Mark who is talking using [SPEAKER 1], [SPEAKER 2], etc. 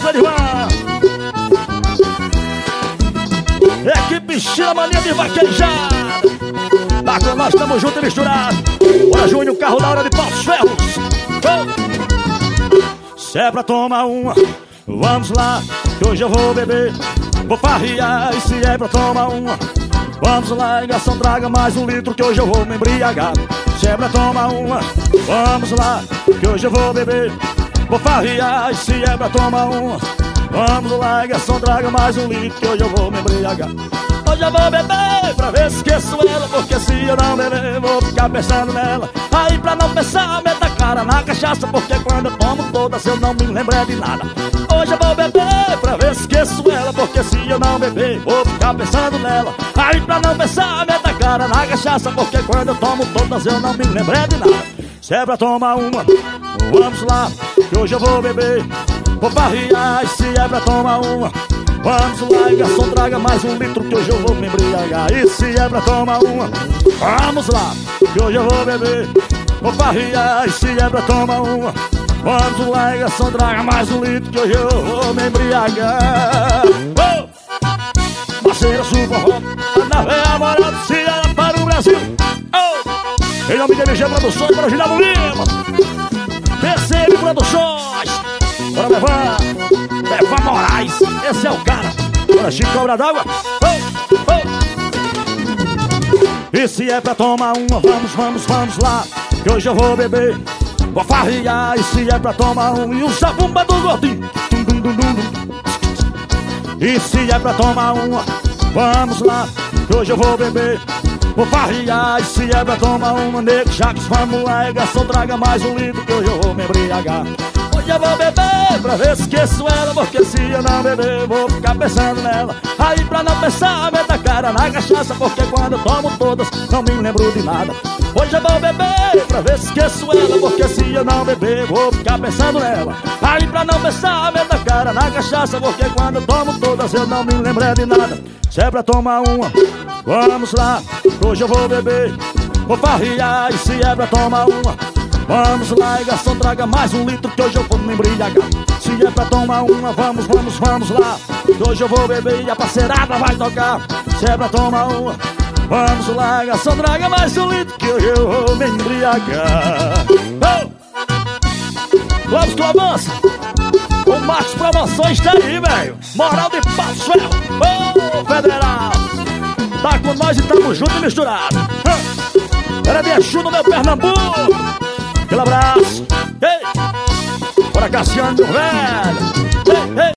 [SPEAKER 1] Ledivan. Equipe China Mania de Vaquejada. Tá com nós, tamo junto e misturado. Bora, Júnior, carro da hora de Paus Ferros. Se é pra tomar uma, vamos lá, que hoje eu vou beber. Vou farrear, e se é pra tomar uma, vamos lá, e garçom, traga mais um litro, que hoje eu vou me embriagar. Se é pra tomar uma, vamos lá, que hoje eu vou beber. Vou farrear, e se é pra tomar uma, vamos lá, e garçom, traga mais um litro, que hoje eu vou me embriagar. Hoje eu vou beber pra ver se esqueço ela, porque se eu não beber vou ficar pensando nela. Aí pra não pensar, meta a cara na cachaça, porque quando eu tomo todas eu não me lembro de nada. Hoje eu vou beber pra ver se esqueço ela, porque se eu não beber vou ficar pensando nela. Aí pra não pensar, meta a cara na cachaça, porque quando eu tomo todas eu não me lembro de nada. Se é pra tomar uma, vamos lá, que hoje eu vou beber. Vou farrear, e se é pra tomar uma, vamos lá, e garçom, traga mais um litro, que hoje eu vou me embriagar. E se é pra tomar uma, vamos lá, que hoje eu vou beber. Vou farrear, e se é pra tomar uma, vamos lá, e garçom, traga mais um litro, que hoje eu vou me embriagar. Oh! Parceira Super Rock, anda ver a moral do Ceará para o Brasil. Oh! Em nome de LG Produções, para o Ginaldo Lima, PCM Produções. Bora levar, Levar Moraes, esse é o cara. Bora, Chico, cobra d'água. E se é pra tomar uma, vamos lá, que hoje eu vou beber. Vou farrear, e se é pra tomar uma, e usa a bomba do gordinho. E se é pra tomar uma, vamos lá, que hoje eu vou beber. Vou farrear, e se é pra tomar uma, nego Jacques, vamos lá, e garçom, traga mais um litro, que hoje eu vou me embriagar. Hoje eu vou beber pra ver se esqueço ela, porque se eu não beber vou ficar pensando nela. Aí pra não pensar, meta a cara na cachaça, porque quando eu tomo todas não me lembro de nada. Hoje eu vou beber pra ver se esqueço ela, porque se eu não beber vou ficar pensando nela. Aí pra não pensar, meta a cara na cachaça, porque quando eu tomo todas eu não me lembro de nada. Se é pra tomar uma, vamos lá, hoje eu vou beber. Vou farrear, e se é pra tomar uma, vamos lá, e garçom, traga mais um litro, que hoje eu vou me embriagar. Se é pra tomar uma, vamos lá, que hoje eu vou beber e a parceirada vai tocar. Se é pra tomar uma, vamos lá, e garçom, traga mais um litro, que hoje eu vou me embriagar. Vamos, Clovança, o Max Promoções tá aí, velho. Moral de Paus Ferros, Federal. Tá com nós e tamo junto e misturado. Era minha chuva no meu Pernambuco. Aquele abraço. Ei! Bora, Cassiano, velho. Ei, ei.